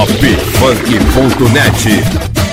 topfunk.net.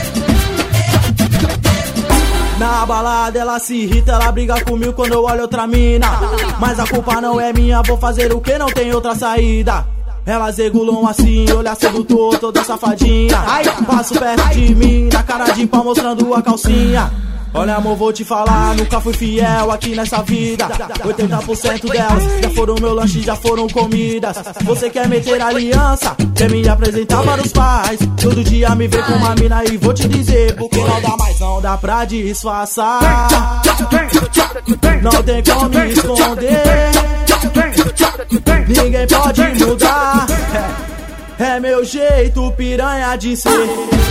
Na balada ela se irrita, ela briga comigo quando eu olho outra mina. Mas a culpa não é minha, vou fazer o que, não tem outra saída. Elas regulam assim, olhar sedutor, toda safadinha. Passo perto de mim, na cara de pau mostrando a calcinha. Olha amor, vou te falar, nunca fui fiel aqui nessa vida. 80% delas já foram meu lanche, já foram comidas. Você quer meter aliança, quer me apresentar para os pais. Todo dia me vê com uma mina e vou te dizer, porque não dá mais, não dá pra disfarçar. Não tem como me esconder, ninguém pode mudar. É meu jeito piranha de ser.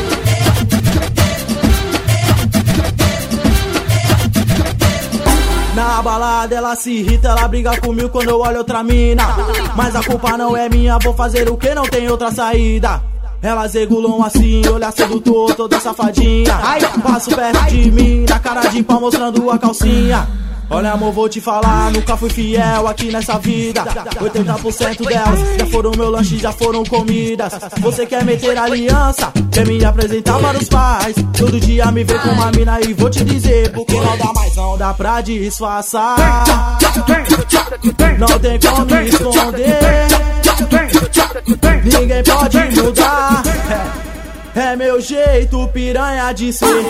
Na balada ela se irrita, ela briga comigo quando eu olho outra mina. Mas a culpa não é minha, vou fazer o que, não tem outra saída. Elas regulam assim, olhar sedutor, toda safadinha. Passo perto de mim, na cara de pau mostrando a calcinha. Olha amor, vou te falar, nunca fui fiel aqui nessa vida. 80% delas já foram meu lanche, já foram comidas. Você quer meter aliança, quer me apresentar para os pais. Todo dia me vê com uma mina e vou te dizer, porque não dá mais, não dá pra disfarçar. Não tem como me esconder, ninguém pode mudar. É meu jeito piranha de ser.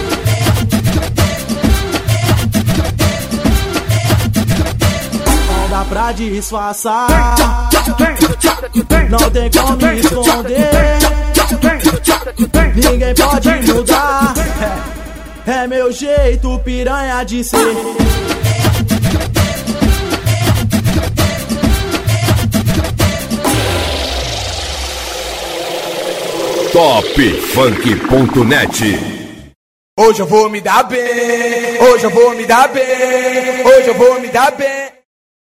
Dá pra disfarçar, não tem como me esconder, ninguém pode mudar. É meu jeito piranha de ser. topfunk.net. Hoje eu vou me dar bem, hoje eu vou me dar bem, hoje eu vou me dar bem.